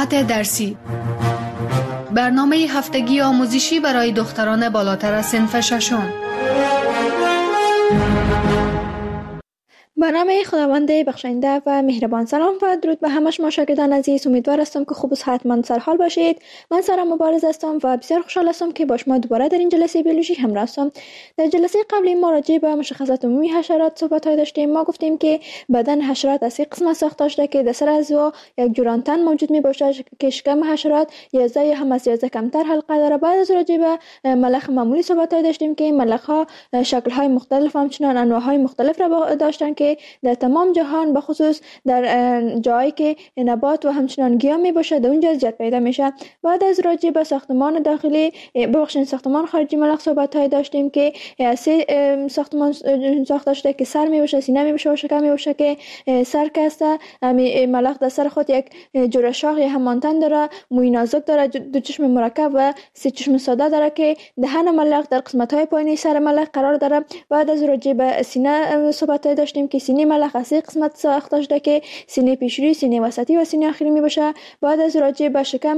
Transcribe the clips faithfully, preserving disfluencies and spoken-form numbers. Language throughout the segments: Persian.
موضوعات درسی. برنامه هفتگی آموزشی برای دختران بالاتر از صنف ششم. برنامه خداوند بخشنده و مهربان. سلام و درود به همه شما شاگردان عزیز. امیدوار هستم که خوب و صحتمند سرحال باشید. من سارا مبارز هستم و بسیار خوشحال هستم که با شما دوباره در این جلسه بیولوژی همراه هستم. در جلسه قبلی ما راجع به مشخصات عمومی حشرات صحبت داشتیم. ما گفتیم که بدن حشرات از سه قسمت ساخته شده که در سر اعضا یک جران تن موجود می باشد که شکم حشرات یازده هم از یازده کمتر حلقه داره. بعد از راجع به ملخ معمولی صحبت داشتیم که ملخ ها شکل های مختلف همچنان انواع های مختلف را داشتن که در تمام جهان به خصوص در جایی که نبات و همچنان گیاه می باشه در اونجا زیاد پیدا میشه. بعد از راجع به ساختمان داخلی ببخشید ساختمان خارجی ملخ صحبت های داشتیم که سه ساختمان ساخته شده که سر می باشه، سینه می باشه و شکم می باشه که سر کسته ملخ در سر خود یک جوره شاخ یا همانتن داره، موی نازک داره، دو چشم مرکب و سه چشم ساده داره که دهن ملخ در قسمت های پایینی سر ملخ قرار داره. بعد از راجع به سینه صحبت های داشتیم که سینه ملخ از سه قسمت ساخته شده که سینه پیشروی، سینه وسطی و سینه آخری می باشه. بعد از راجع به شکم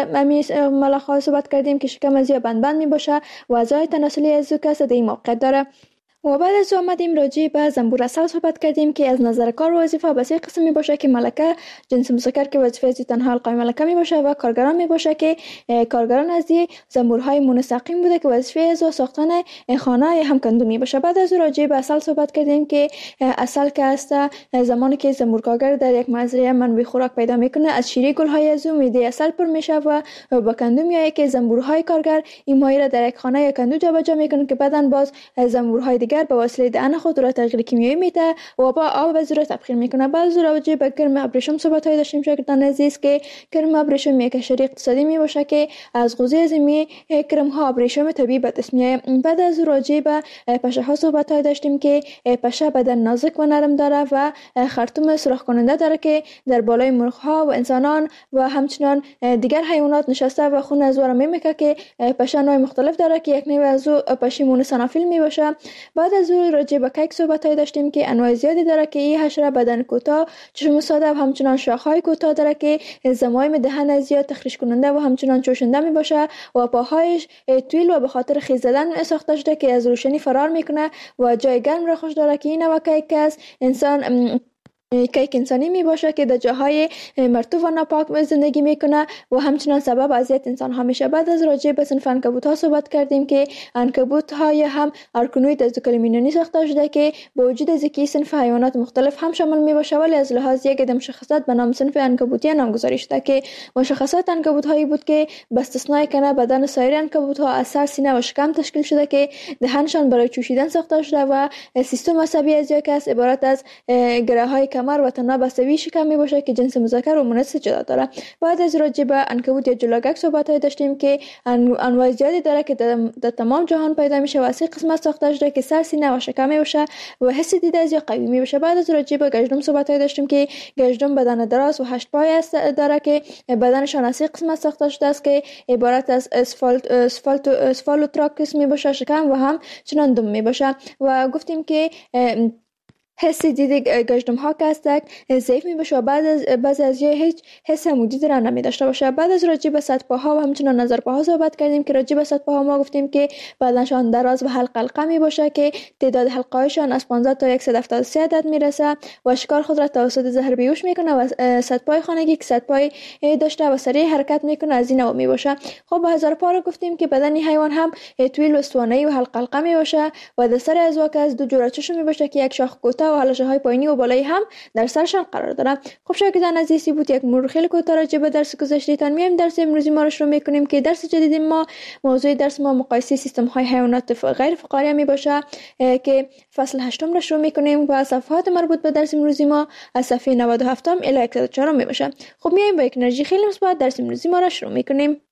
ملخ ها صحبت کردیم که شکم از یا بند بند می باشه و اعضای تناسلی از کس در این موقع داره. و بعد از آمدیم راجع به زنبور عسل صحبت کردیم که از نظر کار و وظیفه به سه قسم می باشه که ملکه جنس مذکر که وظیفه از تنها حلقه ملکه می باشه و کارگران می باشه که کارگران از زنبورهای منسقیم بوده که وظیفه از ساختن خانه یا هم کندو می باشه. بعد از راجع به عسل صحبت کردیم که عسل که است زمانی که زنبور کارگر در یک مزرعه منبع خوراک پیدا میکنه از شیره گل‌های از میده عسل پر میشه و با کندو میایه که زنبورهای کارگر این مایه را در یک خانه یا کندو جابجا میکنه که بعداً باز زنبورهای به وسیله دهن خود را تغییر کیمیایی میده و با آب به زور تبخیر میکنه. بعد از راجع به کرم ابریشم صحبت های داشتیم شاگردان عزیز که کرم ابریشم یک حشره اقتصادی می باشه که از غذای زمینی کرم ها ابریشم طبیعی به دست میاد. بعد از راجع به پشه ها صحبت های داشتیم که پشه بدن نازک و نرم داره و خرطوم سوراخ کننده داره که در بالای مرغ ها و انسانان و همچنان دیگر حیوانات نشسته و خون از وره میمکه که پشه نوع مختلف داره که یک نوع از پشیمون سنافیل می باشه. بعد از اون راجع به کیک صحبت های داشتیم که انواع زیادی داره که این حشره بدن کوتاه، چشم ساده و همچنان شاخهای کوتاه داره که زمایم دهن زیاد تخریش کننده و همچنان چوشنده می باشه و پاهایش طویل و به خاطر خیز زدن ساخته شده که از روشنی فرار میکنه و جای گرم را خوش داره که این نوع کیک است انسان کیک انسانی می باشه که در جاهای مرطوب و ناپاک زندگی میکنه و همچنان سبب اذیت انسان ها میشه. بعد از راجع به صنف عنکبوت ها صحبت کردیم که عنکبوت های هم آرکونوید از دو کلمه یونانی ساخته شده که با وجود از اینکه صنف حیوانات مختلف هم شامل می باشه ولی از لحاظ یک عده مشخصات به نام صنف عنکبوتی نامگذاری شده که مشخصات عنکبوت هایی بود که به استثنای کنه بدن سایر عنکبوت ها از سر، سینه و شکم تشکیل شده که دهنشان برای چوشیدن ساخته شده و سیستم عصبی از یک است عبارت از گره های کمر و تناب عصبی شکم می باشه که جنس مذکر و مؤنث جدا داره. بعد از راجع به عنکبوت یا جلاگک صحبت های داشتیم که انواع زیادی داره که در تمام جهان پیدا میشه و از سه قسمت ساخته شده که سر، سینه و شکم می باشه و حس دیده از یا قوی می باشه. بعد از راجع به گژدم صحبت های داشتیم که گژدم بدن دراز و هشت پای است داره که بدنشان از سه قسمت ساخته شده است که عبارت از اسفالت اسفالت اسفالوتراکس می باشه شکم و هم چنان دم می باشه و گفتیم که حس دید گژدم ها که است ضعیف می باشه و بعد از بعض از یه هیچ حس عمودی را نمی داشته باشه. بعد از راجع به سطح پاها و همچنان نظر پاها صحبت کردیم که راجع به سطح پاها ما گفتیم که بدنشان دراز و حلقه حلقه می باشه که تعداد حلقه هایشان از پانزده تا صد و هفتاد و سه عدد می رسه و شکار خود را توسط زهر بیهوش میکنه و سطح پای خانگی که سطح پای داشته و سریع حرکت میکنه از این نوع می باشه. خب به هزار پا رو گفتیم که بدن حیوان هم طویل و اسطوانه‌ای و حلقه حلقه می باشه و در سر از واقع از دو جوره چشم می باشه که یک شاخ کوتاه و حلقه های پایینی و بالایی هم در سرشان قرار داره. خب شاگردان عزیزی بود یک مرور خیلی کوتاه راجع به درس گذشتهتان میایم درس امروزی ما رو شروع میکنیم که درس جدید ما موضوع درس ما مقایسه سیستم های حیوانات غیر فقاریه می باشه که فصل هشتم رو شروع میکنیم و صفحات مربوط به درس امروزی ما از صفحه نود و هفت الی صد و چهار می باشه. خب میایم با یک انرژی خیلی مثبت درس امروزی ما رو شروع میکنیم.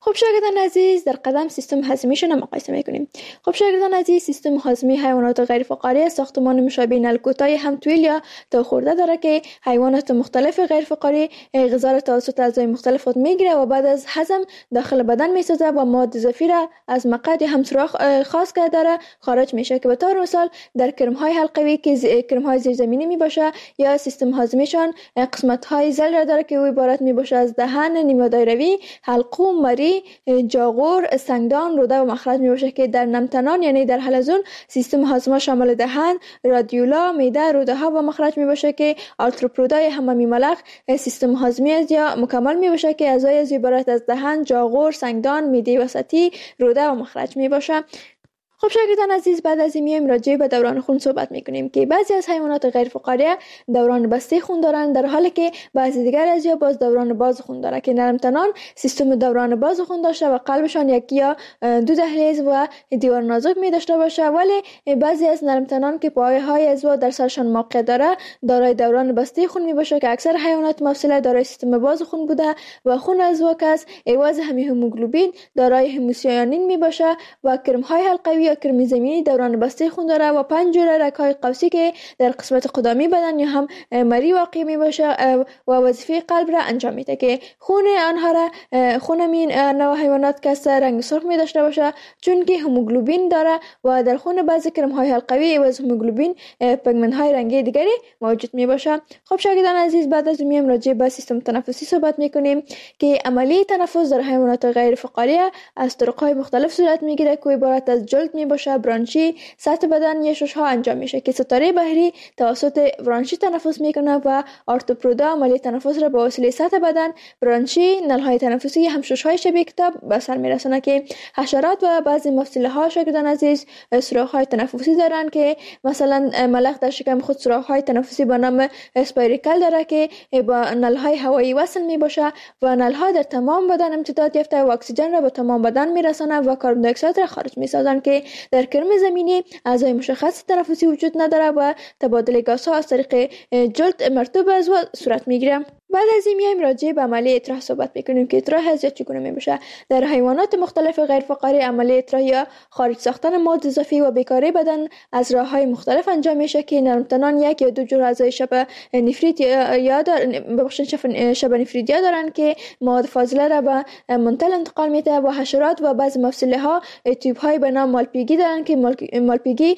خب شاگردان عزیز، در قدم سیستم هاضمه‌شان مقایسه میکنیم. خب شاگردان عزیز، سیستم هاضمه حیوانات غیر فقاری ساختمان مشابه نل کوتاه هم طول یا تا خورده داره که حیوانات مختلف غیر فقاری غذا را توسط اعضای مختلف خود میگیره و بعد از هضم داخل بدن میسازه و مواد اضافی را از مقعد هم سوراخ خاص کرده داره خارج میشه، که به طور مثال در کرم‌های حلقوی که کرم‌های زیرزمینی میباشه یا سیستم هاضمه‌شان قسمت‌های زل را داره که او عبارت میباشه از دهن نیمه دایروی، حلقوم، مری، جاغور، سنگدان، روده و مخرج میباشه که در نمتنان یعنی در حلزون سیستم هاضمه شامل دهن، رادیولا، معده، روده ها و مخرج میباشه که آرتروپودای حمامی ملخ سیستم هاضمه از یا مکمل میباشه که اعضای از عبارت از دهن، جاغور، سنگدان، معده وسطی، روده و مخرج میباشه. خب شاگردان عزیز، بعد از این میایم راجع به دوران خون صحبت میکنیم که بعضی از حیوانات غیر فقاری دوران بسته خون دارن، در حالی که بعضی دیگر از یا باز دوران باز خون داره که نرمتنان سیستم دوران باز خون داشته و قلبشان یکی یا دو دهلیز و دیوار نازک می داشته باشه، ولی بعضی از نرمتنان که پایه‌های عضو در سرشان موقع داره دارای دوران بسته خون می باشه که اکثر حیوانات مفصله دارای سیستم باز خون بوده و خون عضو که از عوض همین هموگلوبین دارای هموسیانین می باشه و کرم‌های حلقوی کرمی زمینی دوران بسته خون داره و پنج جوره رگ‌های قوسی که در قسمت قدمی بدن یا هم مری واقع می باشه و وظیفه قلب را انجام میده که خون آنها را خون این نوع حیوانات که رنگ سرخ می داشته باشه چون که هموگلوبین داره و در خون بعضی کرم‌های حلقوی و هموگلوبین پیگمنت‌های رنگی دیگری موجود می باشه. خب شاگردان عزیز، بعد از میایم راجع به سیستم تنفسی صحبت میکنیم که عملیه تنفس در حیوانات غیر فقاری از طرق‌های مختلف صورت میگیره که عبارت از جلد می باشه، برانشی، سطح بدن یا شش‌ها انجام میشه که ستاره بحری توسط برانشی تنفس میکنه و آرتوپودا عملیه تنفس را با وسیله سطح بدن، برانشی، نل‌های تنفسی هم شش‌های شبیه کتاب به سر میرسونه که حشرات و بعضی مفصل‌ها شاگردان عزیز سوراخ‌های تنفسی دارن که مثلا ملخ در شکم خود سوراخ‌های تنفسی به نام اسپایریکل داره که با نل‌های هوایی وصل میباشه و نل‌ها در تمام بدن امتداد یافته و اکسیژن را به تمام بدن میرسونه و کاربن دی اکساید را خارج میسازن که در کرم زمینی اعضای مشخص تنفسی وجود نداره و تبادل گازها از طریق جلد مرطوب عضو صورت میگیره. بعد از این میایم راجع به عملیه اطراح صحبت میکنیم که اطراح اذیت چگونه میباشه. در حیوانات مختلف غیر فقاری عملیه اطراح یا خارج ساختن مواد اضافی و بیکاری بدن از راههای مختلف انجام میشه که نرمتنان یک یا دو جور اعضای شبه نفریت یا ببخشید شبه نفریت یا دارن که مواد فاضله را به منتل انتقال میده و حشرات و بعضی مفصله ها تیوب های به نام مالپیگی دارن که مالپیگی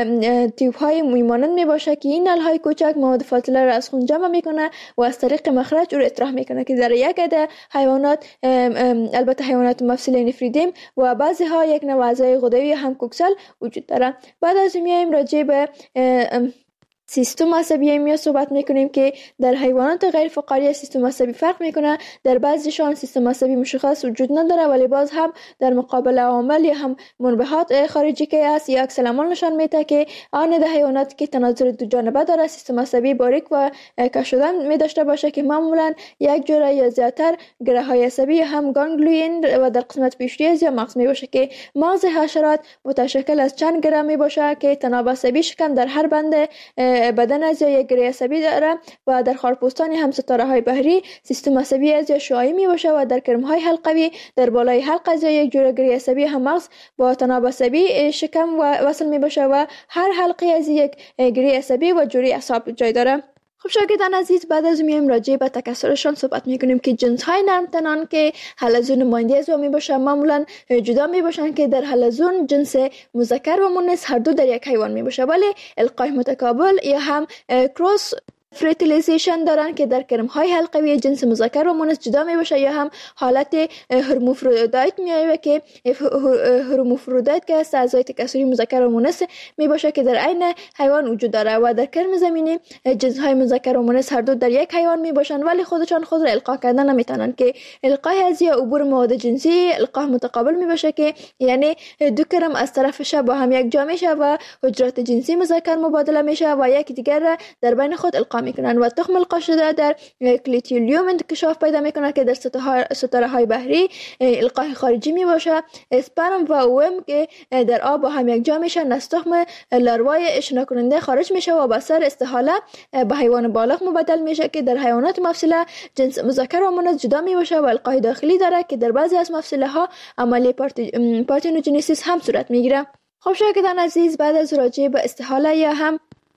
تیوب های میمانند میباشه که این نل های کوچک مواد فاضله را از خون جمع میکنه و از طریق مخرج رو اطراح میکنه که در یک عده حیوانات البته حیوانات مفصل نفریدیم و بعضی ها یک نوع اعضای غدوی هم کوکسل وجود داره. بعد از این میایم راجع به سیستم عصبی می صحبت میکنیم که در حیوانات غیر فقاری سیستم عصبی فرق میکنه. در بعضیشان سیستم عصبی مشخص وجود نداره ولی باز هم در مقابل عوامل یا هم منبعات خارجی که است یا عکس العمل نشان میده که آن در حیوانات که تناظر دو جانبه داره سیستم عصبی باریک و کش شدن می داشته باشه که معمولا یک جوره یا زیاتر گره های عصبی هم گانگلیون و در قسمت پیشری یا مغز می باشه که مغز حشرات متشکل از چند گره می باشه که تناب عصبی شکم در هر بند بدن از یک گره عصبی داره و در خارپوستان هم ستاره های بحری سیستم عصبی از شعاعی می باشه و در کرم های حلقوی در بالای حلق از یک جوره گره عصبی هم مغز با تناب عصبی شکم و وصل می باشه و هر حلقه از یک گره عصبی و جوری اعصاب جای داره. خب شاگردان عزیز، بعد از میایم راجع به تکثرشان صحبت میکنیم که جنس های نرمتنان که حلزون نماینده از می باشه معمولا جدا می باشن که در حلزون جنس مذکر و مؤنث هر دو در یک حیوان می باشه ولی القای متقابل یا هم کروس فرتیلیزیشن دارن که در کرم های حلقوی جنس مذکر و مؤنث جدا می باشه یا هم حالت هرمافرودیت میایه که هرمافرودیت که است اعضای تکثری مذکر و مؤنث می باشه که در عین حیوان وجود داره و در کرم زمینی جنس های مذکر و مؤنث هر دو در یک حیوان می باشن ولی خودشان خود را القا کردن نمیتونن که القای از یا عبور مواد جنسی القا متقابل می باشه که یعنی دو کرم از طرف شه با هم یک جا میشه و حجرات جنسی مذکر مبادله میشه و یک دیگر را در بین خود القا میکنن و تخم القاش شده در کلیتیلیوم انکشاف پیدا میکنه که در ستاره های بحری القای خارجی می باشه. اسپرم و اوم که در آب با هم یک جا میشن، از تخم لاروای شنا کننده خارج میشه و به سر استحاله به حیوان بالغ مبدل میشه که در حیوانات مفصله جنس مذکر و مؤنث جدا می باشه و القای داخلی داره که در بعضی از مفصله ها عملیه پارتنوجنسیس هم صورت میگیره. خب شاگردان عزیز، بعد از راجع به استحاله یا هم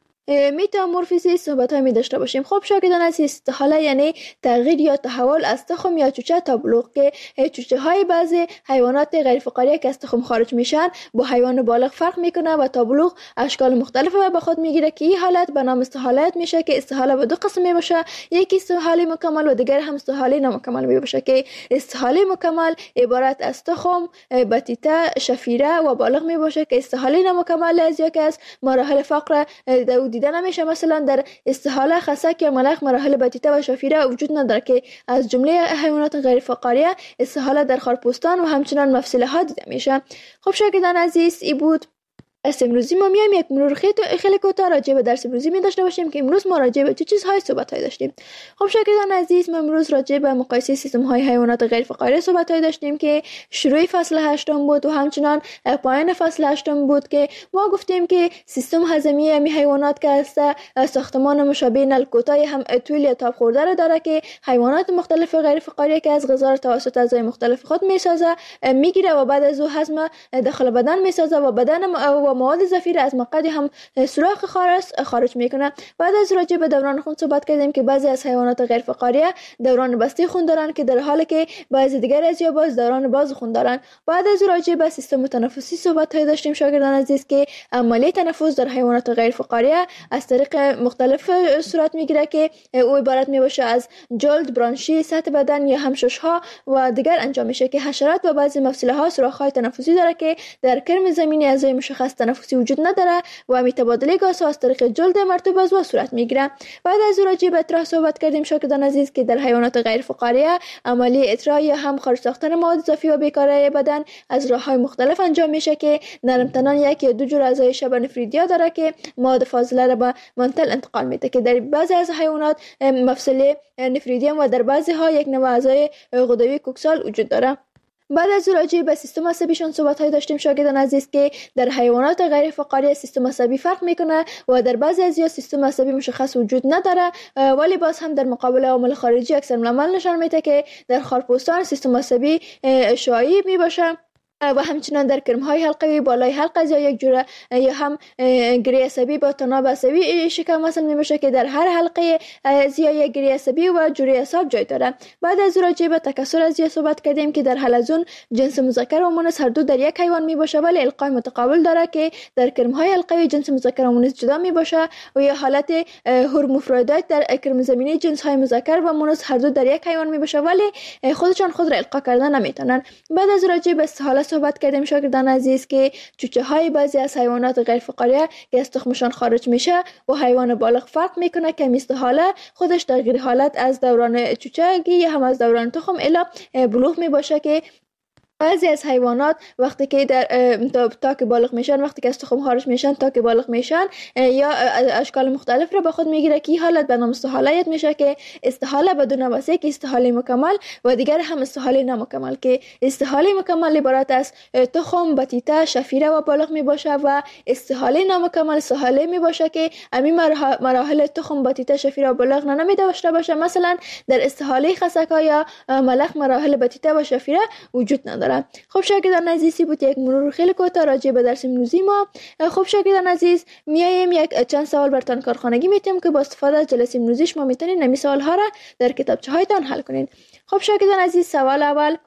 متامورفیزم صحبت های می داشته باشیم. خب شاگردان عزیز، استحاله یعنی تغییر یا تحول از تخم یا چوچه تا بلوغ که چوچه های بعضی حیوانات غیر فقاریه که از تخم خارج میشن با حیوان بالغ فرق میکنه و تا بلوغ اشکال مختلفه به خود میگیره که این حالت به نام استحالت میشه که استحاله به دو قسم می باشه، یکی استحاله مکمل و دیگر هم استحاله نامکمل می باشه که استحاله مکمل عبارت از تخم، بطیطه، شفیره و بالغ می باشه که استحاله نامکمل از یکی از مراحل فقر دیده نمیشه. مثلا در استحاله خسک یا ملخ مراحل بطیطه و شفیره وجود نداره که از جمله حیوانات غیر فقاریه استحاله در خارپوستان و همچنان مفصله ها دیده میشه. خب شاگردان عزیز، ای بود درس امروزی. ما میایم یک مرور خیلی کوتاه راجع به درس امروزی می داشته باشیم که امروز ما راجع به چه چیزهای صحبت های داشتیم. خب شاگردان عزیز، ما امروز راجع به مقایسه سیستم های حیوانات غیر فقاری صحبت های داشتیم که شروع فصل هشتم بود و همچنان پایان فصل هشتم بود که ما گفتیم که سیستم هضمی همی حیوانات که است ساختمان مشابه نل کوتاه هم طول یا تاب خورده را داره که حیوانات مختلف غیر فقاری که از غذا را توسط اعضای مختلف خود میسازه میگیره و بعد از او هضم داخل بدن میسازه و بدن و مواد ضفیر از مقعد هم سوراخ خارس خارج میکنه. بعد از راجع به دوران خون صحبت کردیم که بعضی از حیوانات غیر فقاریه دوران بسته خون دارن که در حالی که بعضی دیگر از یا باز دوران باز خون دارن. بعد از راجع به سیستم تنفسی صحبت های داشتیم شاگردان عزیز که عملیه تنفس در حیوانات غیر فقاریه از طریق مختلف صورت میگیره که او عبارت میباشه از جلد، برانشی، سطح بدن یا هم ششها و دیگر انجام میشه که حشرات و بعضی مفصله ها سوراخ های تنفسی داره که در کرم زمینی اعضای مشخص تنفسی وجود نداره و می تبادله گاز از طریق جلد مرطوب از او صورت میگیره. بعد از راجع به اطراح صحبت کردیم شاگردان عزیز که در حیوانات غیر فقاریه عملیه اطراح یا هم خارج ساختن مواد اضافی و بیکاره بدن از راههای مختلف انجام میشه که نرم تنان یک یا دو جور اعضای شبه نفریدیا داره که مواد فاضله را به منتل انتقال میده که در بعضی از حیوانات مفصل نفریدیم و در بعضی ها یک نوع اعضای غدوی کوکسال وجود داره. بعد از راجع به سیستم عصبیشون صحبت های داشتیم شاگردان عزیز که در حیوانات غیر فقاری سیستم عصبی فرق میکنه و در بعضی از یا سیستم عصبی مشخص وجود نداره، ولی باز هم در مقابل عوامل خارجی اکثر العمل نشان میده که در خارپوستان سیستم عصبی شایع میباشه و همچنان در کرم‌های حلقوی بالای حلقه یا یک جوره یا هم گری عصبی با تناب عصبی شکم وصل میشه که در هر حلقه ازیا یک گری عصبی و جوره اعصاب جای داره. بعد از راجع به تکثر ازیا صحبت کردیم که در حلزون جنس مذکر و مؤنث هر دو در یک حیوان میباشه ولی القای متقابل داره که در کرم‌های حلقوی جنس مذکر و مؤنث جدا میباشه و یا حالت هرمافرودیت در کرم زمینی جنس‌های مذکر و مؤنث هر دو در یک حیوان میباشه ولی خودشان خود را القا کردن نمیتونن. بعد از راجع به استحاله صحبت کردیم شاگردان عزیز که چوچه های بعضی از حیوانات غیر فقاریه که از تخمشان خارج میشه و حیوان بالغ فرق میکنه که استحاله خودش تغییر حالت از دوران چوچگی یا هم از دوران تخم الی بلوغ میباشه که بعضی از حیوانات وقتی که در تا, تا که بالغ میشن، وقتی که از تخم خارج میشن تا که بالغ میشن یا اشکال مختلف را به خود میگیره که این حالت به نام استحالهیت میشه که استحاله بدون واسه که استحاله مکمل و دیگر هم استحاله نامکمل که استحاله مکمل عبارت از تخم، بطیطه، شفیره و بالغ میباشه و استحاله نامکمل استحاله میباشه که امی مراحل تخم، بطیطه، شفیره و بالغ نمیده داشته باشه. مثلا در استحاله خسکا یا ملخ مراحل بطیطه و شفیره وجود نداره. خب شاگردان عزیزی بود یک مرور خیلی کوتاه راجع به درس امروزی ما. خب شاگردان عزیز، میایم یک چند سوال براتون کارخانگی میتیم که با استفاده از جلسه امروزی شما میتونید نمی سوال ها را در کتابچه هایتان حل کنید. خب شاگردان عزیز، سوال اول،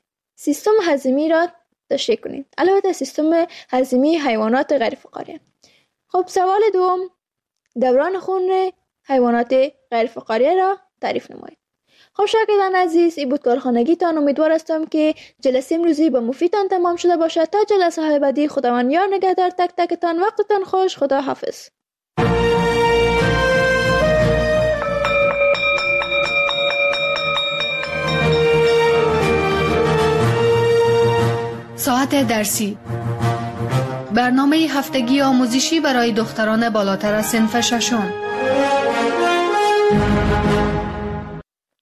سیستم هضمی را تشریح کنید. البته سیستم هضمی حیوانات غیر فقاری. خب سوال دوم، دوران خون حیوانات غیر فقاری را تعریف نمایید. خب شاگردان عزیز، این بود کارخانگیتان. امیدوار هستم که جلسه امروزی به مفیدتان تمام شده باشد. تا جلسه های بعدی خداوند یار نگهدار تک تکتان. وقتتان خوش. خدا حافظ. ساعت درسی، برنامه هفتگی آموزشی برای دختران بالاتر از صنف ششم.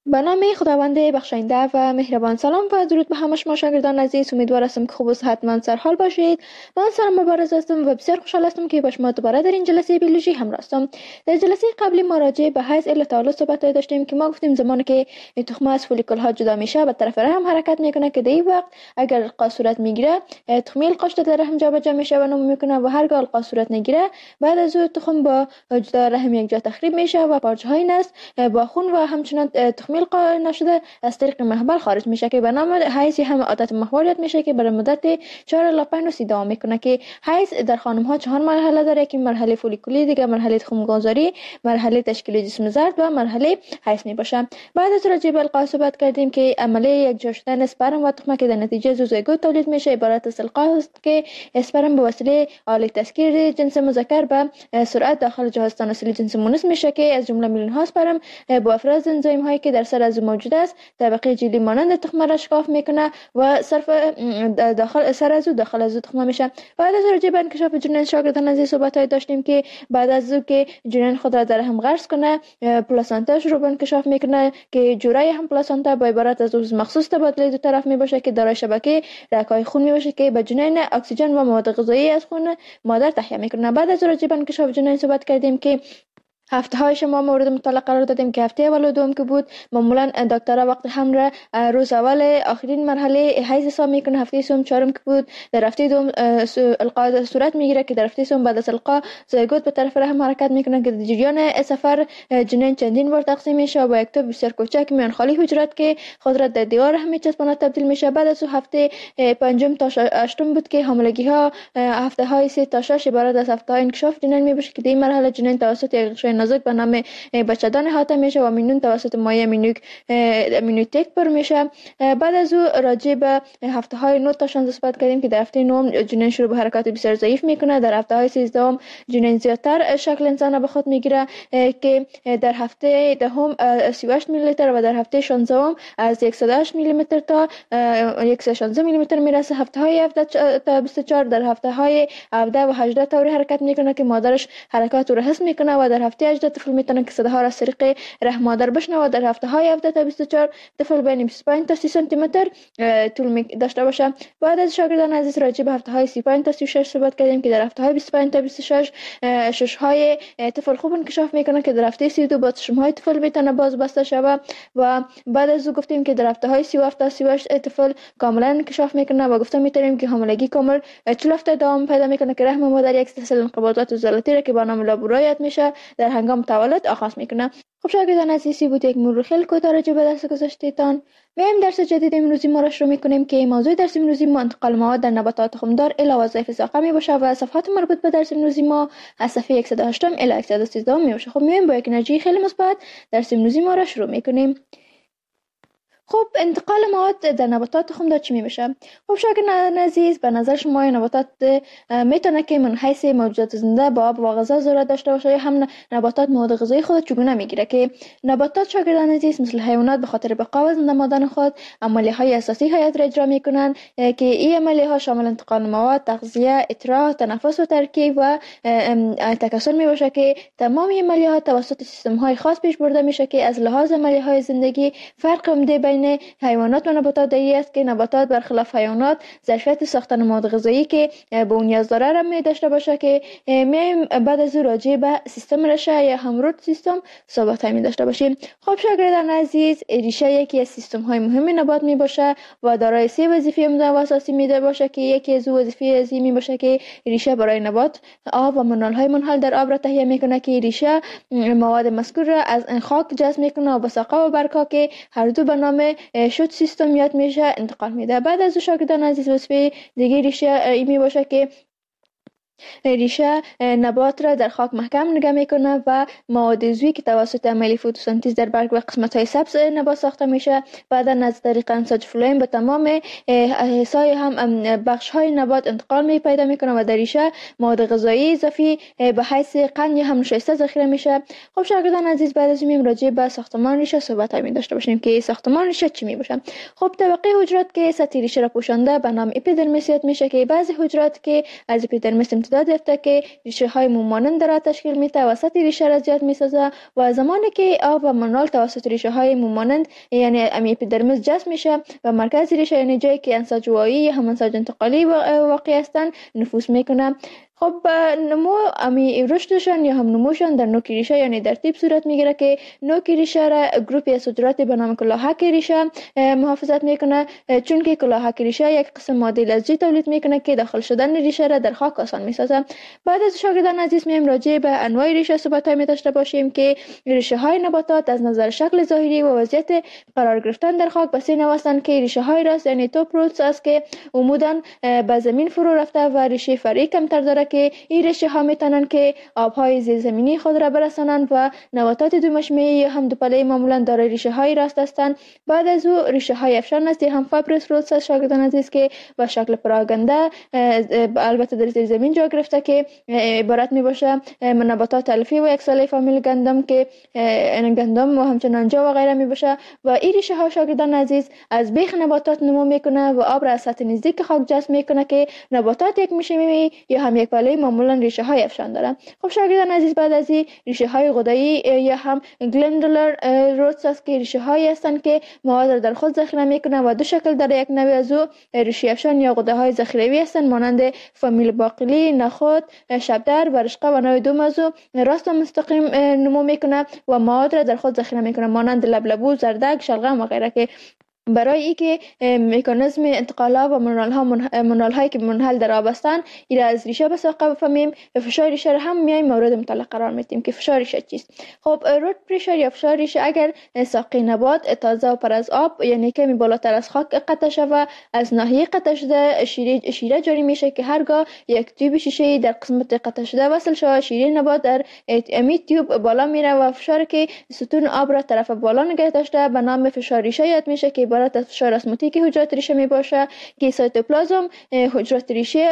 به نام خداوند بخشاینده و مهربان. سلام و درود به همه شما شاگردان عزیز. امیدوار هستم که خوب و صحتمند سر حال باشید. من سارا مبارز هستم و بسیار خوشحال هستم که با شما دوباره در این جلسه بیولوژی همراه هستم. در جلسه قبلی ما راجع به حیض الا تعالی صحبت داشتیم که ما گفتیم زمانی که تخم از فولیکول ها جدا میشه به طرف رحم حرکت میکنه که در این وقت اگر القا صورت میگیره تخمی القاش در رحم جابجا میشه و نمو میکنه و هرگاه القا صورت نگیره بعد از او تخم با جدا رحم یک جا تخریب میشه و پارچه های نست با خون و همچنان تخمی القا نشده از طریق محبل خارج میشه که به نام حیض هم عادت محوریت میشه که برای مدت چهار الی پنج روز دوام میکنه که حیض در خانم ها چهار مرحله داره که مرحله فولیکولی، دیگه مرحله تخم گذاری، مرحله تشکیل جسم زرد و مرحله حیض می باشه. بعد از راجع به القا صحبت کردیم که عملیه یک جا شدن اسپرم و تخمه که در نتیجه زوزیگوت تولید میشه عبارت از القا است که اسپرم به وسیله آله تسکیر جنس مذکر به سرعت داخل جهاز تناسلی جنس مؤنث میشه که از جمله میلیون ها اسپرم با افراز انزیم هایی که در سر از موجود است طبقه جلی مانند تخمه را شکاف میکنه و صرف داخل سر از او داخل از او تخمه میشه. بعد از راجع به انکشاف جنین شاگردان از صحبت های داشتیم که بعد از او که جنین خود را در رحم غرس کنه پلاسانتا شروع به انکشاف میکنه که جورای هم پلاسانتا با عبارت از عضو مخصوص تبادله دو طرف می باشه که دارای شبکه رگ‌های خون می باشه که به جنین اکسیژن و مواد غذایی از خون مادر تهیه میکنه. بعد از راجع به انکشاف جنین صحبت کردیم که هفته های شما مورد مطالعه قرار دادیم که هفته اول و دوم که بود معمولا دکترها وقت حمل روز اول آخرین مرحله حیض حساب میکنه. هفته سوم چهارم که بود در هفته دوم القا صورت میگیره که در هفته سوم بعد از القا زایگوت به طرف رحم حرکت میکنه که در جریان سفر جنین چندین بار تقسیم میشه و با یک توپ بسیار کوچک میان خالی حجرات که خود را در دیوار رحم میچسباند تبدیل میشه. بعد از هفته پنجم تا هشتم بود که حاملگی ها هفته های سه تا شش عبارت از هفته های انکشاف جنین میباشه که در این مرحله جنین توسط یک نازک به نام بچه‌دان احاطه میشه و مینون توسط مایع امینوک امینوتک پر میشه. بعد از او راجع به هفته های نه تا شانزده صحبت کردیم که در هفته نهم جنین شروع به حرکات بسیار ضعیف میکنه. در هفته های سیزده جنین زیادتر شکل انسان به خود میگیره که در هفته دهم سی و هشت میلی لیتر و در هفته شانزده از صد و هشت میلی متر تا صد و شانزده میلی متر میرسه. هفته های هفده تا بیست و چهار در هفته های هفده و هجده طوری حرکت میکنه که مادرش حرکات رو حس میکنه و در هفته هجده طفل میتونه که صداها را از طریق رحم مادر بشنوه. در هفته های هفده تا بیست و چهار طفل بین بیست و پنج تا سی سانتی متر طول داشته باشه. بعد از شاگردان عزیز راجع به هفته های سی و پنج تا سی و شش صحبت کردیم که در هفته های بیست و پنج تا بیست و شش شش های طفل خوب انکشاف میکنه که در هفته سی و دو با چشم های طفل میتونه باز بسته شود و بعد از او گفتیم که در هفته های سی و هفت تا سی و هشت طفل کاملا انکشاف میکنه و گفتم میتونیم که حاملگی کامل چهل هفته دوام پیدا میکنه که رحم مادر یک سلسله انقباضات عضلاتی را که با نام لابورایت میشه در هنگام تولد آغاز میکنه. خب شاگردان عزیزی بود یک مرور خیلی کوتاه راجع به درس گذشتهتان. میایم درس جدید امروزی ما را شروع میکنیم که موضوع درس امروزی ما انتقال مواد در نباتات تخمدار الی وظایف ساقه می باشه و صفحات مربوط به درس امروزی ما از صفحه صد و هشت الی صد و سیزده می باشه. خب میایم با یک انرژی خیلی مثبت درس امروزی ما را شروع میکنیم. خب انتقال مواد در نباتات تخمدار چی می بشه؟ خب شاگردان عزیز به نظر شما نباتات میتونه که من حیث موجودات زنده با آب و غذا ضرورت داشته باشه یا هم نباتات مواد غذایی خود چگونه میگیره؟ که نباتات شاگردان عزیز مثل حیوانات به خاطر بقا و زنده ماندن خود عملیه های اساسی حیات را اجرا میکنن که این عملیه ها شامل انتقال مواد، تغذیه، اطراح، تنفس و ترکیب و تکثر می باشه که تمام عملیه ها توسط سیستم های خاص پیش برده میشه که از لحاظ عملیه های زندگی فرق عمده بین حیوانات و نباتات دایی است که نباتات برخلاف حیوانات ظرفیت ساختن مواد غذایی که به اون نیاز داره را می داشته باشه که میایم بعد از راجع به سیستم ریشه یا همرود سیستم صحبت می داشته باشیم. خب شاگردان عزیز ریشه یکی از سیستم های مهم نبات می باشه و دارای سه وظیفه عمده و اساسی می باشه که یکی از وظیفه از می باشه که ریشه برای نبات آب و منرال های منحل در آب را تهیه میکنه که ریشه مواد مذکور را از خاک جذب میکنه و به ساقه و برگ‌ها که هر دو به نام شد سیستم یاد میشه انتقال میده. بعد از شاگردان عزیز وظیفه دیگه ریشه می باشه که ریشه نبات را در خاک محکم نگه میکنه و مواد عضوی که توسط عمل فتوسنتز در برگ و قسمت های سبز نبات ساخته میشه بعدا از طریق انساج فلویم به تمام حصای هم بخش های نبات انتقال می پیدا میکنه و در ریشه مواد غذایی اضافی به حیث قند یا هم نشایسته ذخیره میشه. خب شاگردان عزیز بعد از این راجع به ساختمان ریشه صحبت می داشته باشیم که ساختمان ریشه چی می باشه. خب طبقه حجرات که سطح ریشه را پوشانده به نام اپیدرمیس میشه که بعضی حجرات که از اپیدرمیس امتداد یافته که ریشه های مومانند را تشکیل میده و سطح ریشه را زیاد میسازه و زمانی که آب و منرال توسط ریشه های مومانند یعنی امی اپیدرمیس جذب میشه و مرکز ریشه یعنی جایی که انساج وایی یا هم انساج انتقالی واقع هستند نفوذ میکنه. خب نمو امی رشدشان یا هم نموشان در نوک ریشه یعنی در تیپ صورت میگیره که نوک ریشه را گروپی از حجرات به نام کلاهک ریشه محافظت میکنه، چون که کلاهک ریشه یک قسم ماده لزجی تولید میکنه که داخل شدن ریشه را در خاک آسان میسازه. بعد از شاگردان عزیز میم راجع به انواع ریشه صحبت های داشته باشیم که ریشه های نباتات از نظر شکل ظاهری و وضعیت قرار گرفتن در خاک به سه نوع هستند که ریشه های راست یعنی توپ روتس است که عموداً به زمین فرو رفته و ریشه فرعی کمتر داره که این ریشه ها میتونن که آبهای زیرزمینی خود را برسانند و نباتات دو مشمعی یا هم دو پله‌ای معمولا دارای ریشه های راست هستند. بعد از او ریشه های افشان است هم فایبرس روتس است شاگردان عزیز که با شکل پراگنده البته در زیر زمین جا گرفته که عبارت می باشه نباتات الفی و یک ساله فامیل گندم که گندم و همچنان جا و غیره می باشه و این ریشه ها شاگردان عزیز از بیخ نباتات نمو میکنه و آب را از سطح نزدیک خاک جذب میکنه که نباتات یک مشمعی یا هم یک پله‌ای معمولا ریشه های افشان دارن. خب شاگردان عزیز بعد از این ریشه های غدایی یا هم گلندولر روتس است که ریشه هایی هستند که مواد را در خود ذخیره میکنه و دو شکل داره. یک نوع از او ریشه افشان یا غده های ذخیروی هستند مانند فامیل باقلی، نخود، شبدر و رشقه و نوع دوم از او راست و مستقیم نمو میکنه و مواد را در خود ذخیره میکنه مانند لبلبو، زردک، شلغم و غیره که برای اینکه مکانیزم انتقال آب و منرال ها منرال هایی که منحل در آب هستند این از ریشه به ساقه بفهمیم. فشار ریشه را هم میایم مورد مطالعه قرار میدیم که فشار ریشه چیست. خب روت پرشر یا فشار ریشه اگر ساقه نبات تازه و پر از آب یعنی کمی بالاتر از خاک قطع شود از ناحیه قطع شده شیره شیره جاری میشه که هرگاه یک تیوب شیشه در قسمت قطع شده وصل شود شیره نبات در امی تیوب بالا میره و فشار که ستون آب را طرف بالا نگه داشته به نام فشار ریشه یاد میشه که عبارت از فشار اسموتیک حجرات ریشه می باشه که سایتوپلازم حجرات ریشه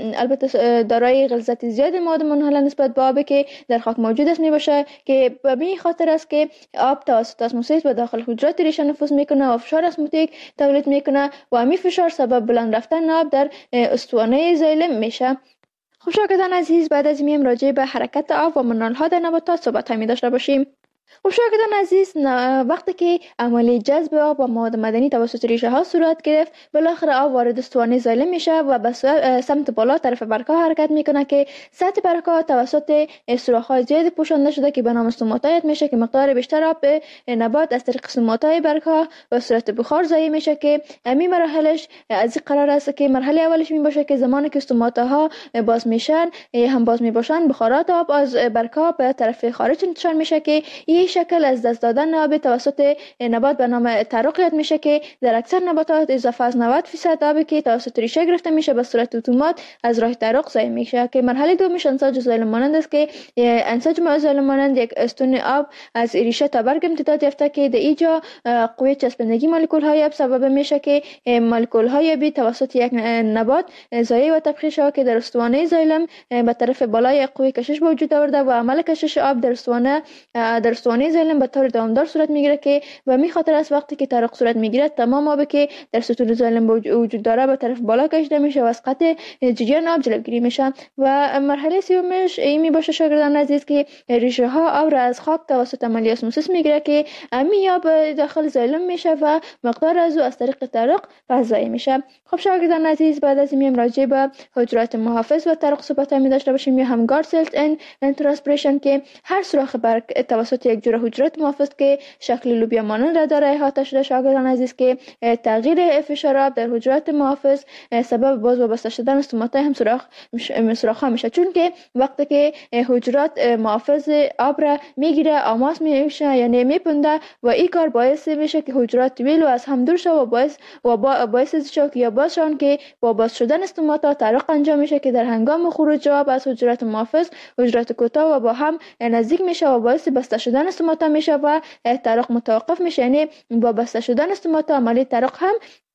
البته دارای غلظت زیاد مواد منحله نسبت به آبی که در خاک موجود است می باشه که به این خاطر است که آب توسط اسموسیس به داخل حجرات ریشه نفوذ میکنه و فشار اسموتیک تولید میکنه و همین فشار سبب بلند رفتن آب در استوانه زایلم میشه. خب شاگردان عزیز بعد از میم راجع به حرکت آب و منرال ها در نباتات صحبت می داشته باشیم. خب شاگردان عزیز وقتی که عملی جذب آب و مواد معدنی توسط ریشه ها صورت گرفت بالاخره آب وارد استوانه زایلم میشه و به سمت بالا طرف برگها حرکت میکنه که سطح برگها توسط سوراخ‌های زیاد پوشانده شده که به نام استوماتا یاد میشه که مقدار بیشتر آب به نبات از طریق استوماتای برگها به صورت بخار ضایع میشه که همین مراحلش از این قرار است که مرحله اولش می باشه که زمانی که استوماتاها باز میشن هم باز میباشن بخارات آب از برگها به طرف خارج انتشار میشه که این شکل از دست دادن آب توسط نبات به نام تعرق یاد میشه که در اکثر نباتات اضافه از نود درصد آبی که توسط ریشه گرفته میشه به صورت اتومات از راه تعرق ضایع میشه که مرحله دومش انساج زایلم مانند است که انساج زایلم مانند یک استون آب از ریشه تا برگ امتداد یافته که در اینجا قوه چسبندگی مولکول های آب سبب میشه که مولکول های آبی توسط یک نبات ضایع و تبخیر شود که در استوانه زایلم به طرف بالای قوه کشش به وجود آورده و عمل کشش آب در استوانه در استوانه زایلم به طور دوامدار صورت میگیره که به می خاطر از وقتی که تعرق صورت میگیره تمام آبی که در ستون زایلم وجود داره به طرف بالا کشیده میشه و از قطع جریان آب جلوگیری میشه. و مرحله سومش این می باشه شاگردان عزیز که ریشه ها آب را از خاک توسط عملیه اسموسیس میگیره که همین آب داخل زایلم میشه و مقدار از او از طریق تعرق فضایی میشه. خب شاگردان عزیز بعد از این راجع به حجرات محافظ و تعرق صحبت می داشته باشیم یا هم گارد سلز ان ترانسپیریشن که هر سوراخ برگ توسط یک جوره حجرات محافظ که شکل لوبیا مانند را داره احاطه شده شاگردان عزیز که تغییر فشار آب در حجرات محافظ سبب باز و بسته شدن استوماتای هم سوراخ سوراخ ها میشه چون که وقتی که حجرات محافظ آب را میگیره آماس میشه یعنی میپنده و این کار باعث میشه که حجرات طویل و از هم دور شه و باعث و باعث شد که یا باز شون که با باز شدن استوماتا تعرق انجام میشه که در هنگام خروج آب از حجرات محافظ حجرات کوتاه و با هم نزدیک میشه و باعث بسته شدن استوماتا میشه و تعرق متوقف میشه یعنی با بسته شدن استوماتا عملی تعرق هم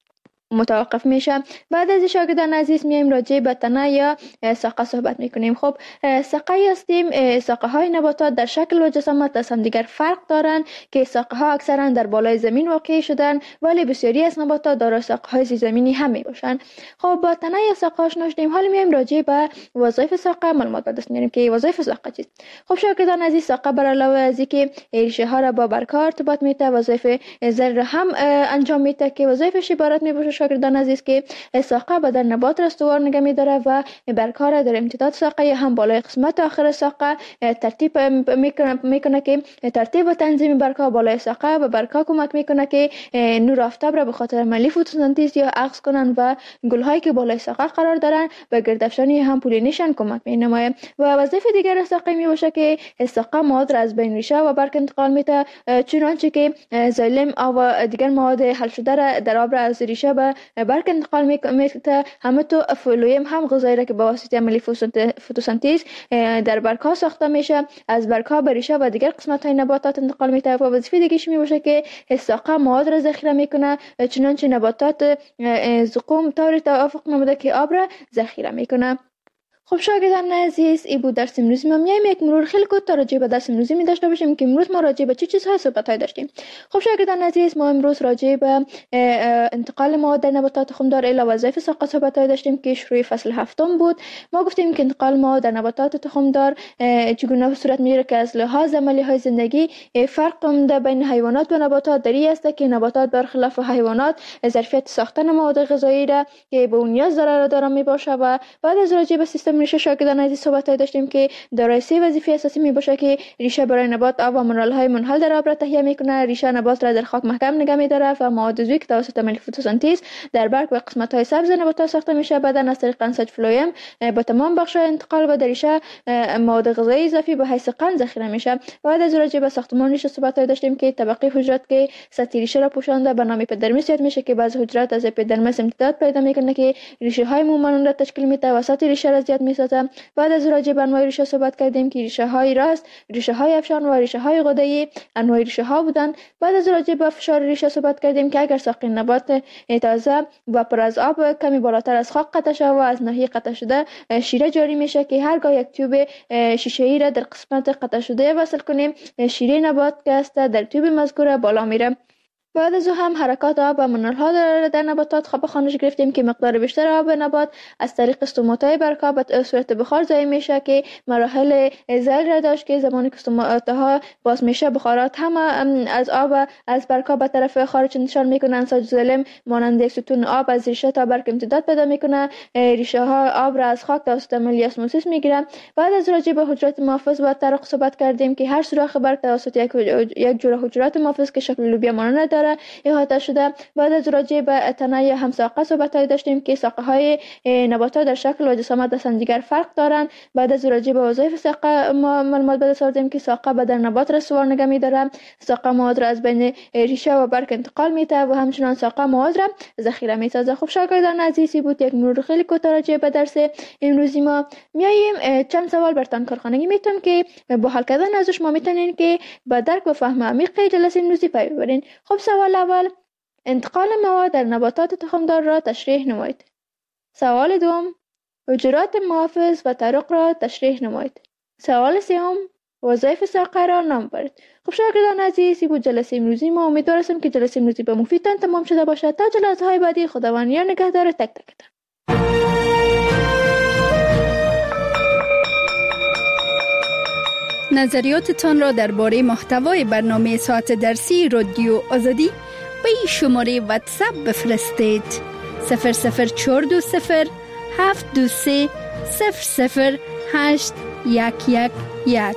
متوقف میشه. بعد از شاگردان عزیز میایم راجع به تنه یا ساقه صحبت میکنیم. خب ساقه هستیم، ساقه های نباتات در شکل و جسامت از هم دیگر فرق دارن که ساقه ها اکثرا در بالای زمین واقع شدن، ولی بسیاری از نباتات دارای ساقه های زیرزمینی هم می باشن. خب با تنه یا ساقه آشنا شدیم، حالا میایم راجع به وظایف ساقه معلومات به دست میاریم که وظایف ساقه چیست. خب شاگردان عزیز، ساقه بر علاوه از اینکه ریشه ها را با برگ ها ارتباط میده، وظایف زر هم انجام میده که وظایفش عبارت میباشه شاگردان عزیز که ساقه بدن نبات را استوار نگه میداره و برگ ها را در امتداد ساقه یا هم بالای قسمت آخر ساقه ترتیب میکنه میکنه که ترتیب و تنظیم برگ ها بالای ساقه و برگ ها کمک میکنه که نور آفتاب را به خاطر عملی فتوسنتز یا اخذ کنن و گل هایی که بالای ساقه قرار دارن به گردافشانی هم پولینیشن کمک مینماید. و وظیفه دیگر ساقه می باشه که ساقه مواد را از بین ریشه و برگ انتقال میده، چنانچه که زایلم و دیگر مواد حل شده را در آب را از ریشه به برگ انتقال میده. همه تو فلویم هم غذایی را که با واسطه عملی فتوسنتز در برگ ها ساخته میشه از برگ ها به ریشه و دیگر قسمت های نباتات انتقال میده. و وظیفه دیگه می باشه که ساقه مواد را ذخیره میکنه، چنانچه نباتات زقوم طوری توافق نموده که آب را ذخیره میکنه. خب شاگردان عزیز، این بود درس امروزی ما. میایم یک مرور خیلی کوتاه راجع به درس امروزی می داشته باشیم که امروز ما راجع به چه چیزهای صحبت های داشتیم. خب شاگردان عزیز، ما امروز راجع به انتقال مواد در نباتات تخمدار الی وظایف ساقه صحبت های داشتیم که شروع فصل هفتم بود. ما گفتیم که انتقال مواد در نباتات تخمدار چگونه صورت میگیره که از لحاظ عملی های زندگی فرق عمده بین حیوانات و نباتات در این است که نباتات برخلاف حیوانات ظرفیت ساختن مواد غذایی را که به اون نیاز داره داره می باشه. و بعد از راجع به سیستم ریشه شاگردان عزیز صحبت داشتیم که دارای سه وظیفه اساسی می باشه که ریشه برای نبات آب و منرال های منحل در آب را تهیه میکنه، ریشه نبات را در خاک محکم نگه میداره و مواد عضوی که توسط عمل فتوسنتز در برگ و قسمت های سبز نبات ساخته میشه بعد از طریق انسج فلویم با تمام بخش انتقال و در ریشه مواد غذایی اضافی به حیث قند ذخیره میشه. بعد از راجع به ساختمان ریشه صحبت داشتیم که طبقه حجرات که سطح ریشه را پوشانده به نام اپیدرمیس یاد میشه که بعضی حجرات از اپیدرمیس امتداد پیدا میکنه که ریشه های مومنون را تشکیل میده و سطح ریشه را زیاد میسازه. بعد از راجع به انواع ریشه صحبت کردیم که ریشه های راست، ریشه های افشان و ریشه های غده‌ای انواع ریشه ها بودن. بعد از راجع به فشار ریشه صحبت کردیم که اگر ساقه نبات تازه و پر از آب کمی بالاتر از خاک قطع شده و از ناحیه قطع شده شیره جاری میشه که هرگاه یک تیوب شیشه‌ای را در قسمت قطع شده وصل کنیم شیره نبات که است در تیوب مذکور بالا میره. بعد از او هم حرکات آب و منرال‌ها در, در نباتات خواب خانش گرفتیم که مقدار بیشتر آب نبات از طریق استومات‌های برگ‌ها به صورت بخار ضایع میشه که مراحل زل را داشت که زمانی که استومات‌ها باز میشه بخارات هم از آب از برگ‌ها به طرف خارج انتشار میکنن. انساج زلم مانند یک ستون آب از ریشه تا برگ امتداد پیدا میکنه. ریشه ها آب را از خاک توسط عملیه اسموسیس میگیرن. بعد از راجع به حجرات محافظ و طرق صحبت کردیم که هر سوراخ برگ توسط یک یک جوره حجرات محافظ که شکل لوبیا مانند داره احاطه شده. بعد از راجع به تنه یا همساقه صحبت داشتیم که ساقه های نباتات در شکل و جسامت از دیگر فرق دارند. بعد از راجع به وظایف ساقه ما معلومات به دست آوردیم که ساقه بدن نبات را استوار نگه می‌داره، ساقه مواد را از بین ریشه و برگ انتقال میده و همچنان ساقه مواد را ذخیره می‌سازه. خب شاگردان عزیزی بود یک مرور خیلی کوتاه راجع به درس امروزی ما. میایم چند سوال برتان کارخانگی میتونم که با حل کردن ازش ما میتونین که به درک و فهم عمیق جلسه امروزی پی ببرین. خب سوال اول، انتقال مواد در نباتات تخمدار را تشریح نمایید. سوال دوم، حجرات محافظ و طرق را تشریح نمایید. سوال سوم، وظایف ساقه را نام برید. خب شاگردان عزیزی بود جلسه امروزی ما. امیدوار هستم که جلسه امروزی به مفیدتان تمام شده باشد. تا جلسه های بعدی خداوند یار نگهدار تک تکتان. نظریاتتان را درباره محتوای برنامه ساعت درسی رادیو آزادی به این شماره واتساپ بفرستید: صفر صفر چهار دو صفر هفت دو سه صفر صفر هشت یک یک یک.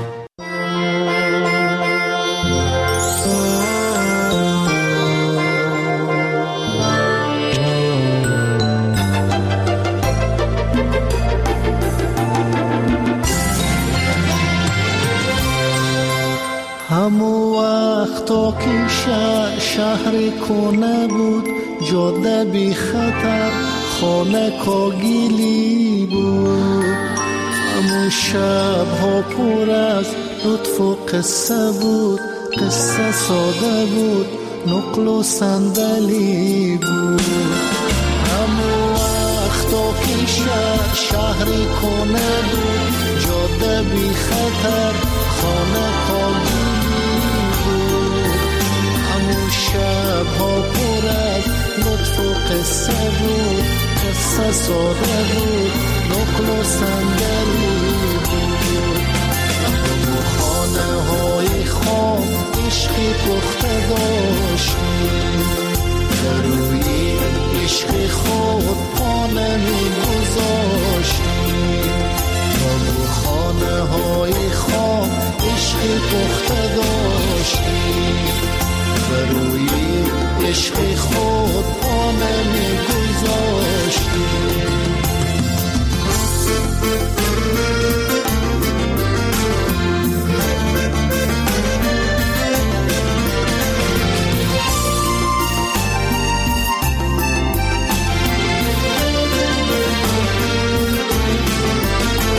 همو وقتا که شهر, شهر کنه بود، جاده بی خطر، خانه کاگیلی بود. همو شب ها پر از لطف و قصه بود، قصه ساده بود، نقل و صندلی بود. همون وقتا که شهر شهری کنه بود، جاده بی خطر خانه کاگیلی بود. همون شب ها پر از لطف و قصه بود، قصه ساده بود، نقل و صندلی